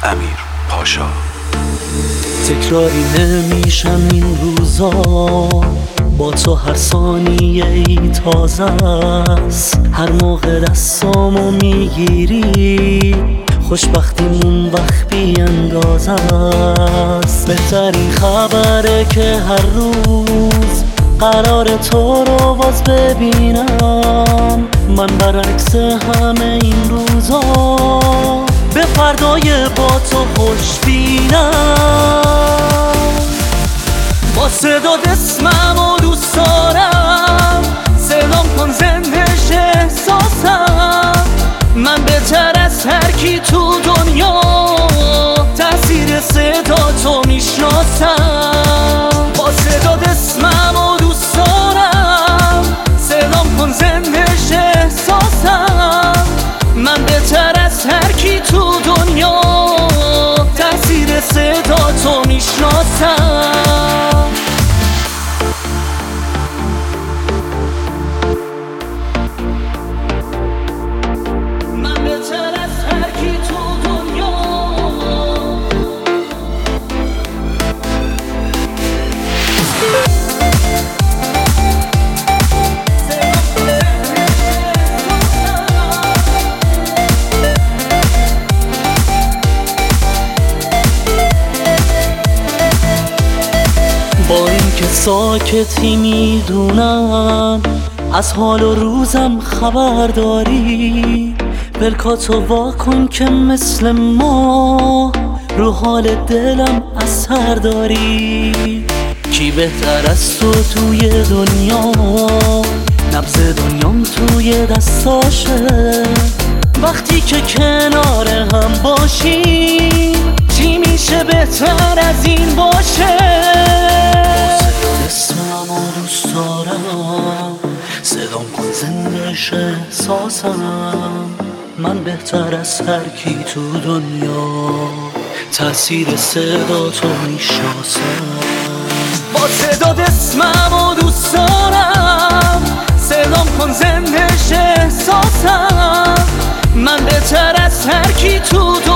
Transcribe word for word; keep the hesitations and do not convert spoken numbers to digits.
امیر پاشا. تکراری نمیشم این روزا، با تو هر ثانیه ای تازه است. هر موقع دستامو میگیری خوشبختیمون وقت بی اندازه است. بهترین خبره که هر روز قرار تو رو باز ببینم. من برعکس همه این روزا به فردای با تو خوش بینم. با صدات اسمم و دوست دارم، صدام کن زندش احساسم. من بهتر از هر کی تو دنیا تأثیر صدا تو میشناسم. با صدات اسمم و دوست دارم، صدام کن زندش احساسم. من بهتر از هر کی تو دنیا تأثیر صدا تو میشناسم. من بهتر از هر کی تو دنیا. با اینکه ساکتی میدونم از حال و روزم خبر داری، پلکاتو واکن که مثل ما رو حال دلم اثر داری. کی بهتر از تو توی دنیا، نبض دنیام توی دستاشه. وقتی که کنار هم باشیم چی میشه بهتر از این باشه. صدات اسمم و دوست دارم، صدام کن زندش احساسم. من بهتر از هر کی تو دنیا تأثیر صدا تو میشناسم. با صدات اسمم و دوست دارم، صدام کن زندش احساسم. من بهتر از هر کی تو دنیا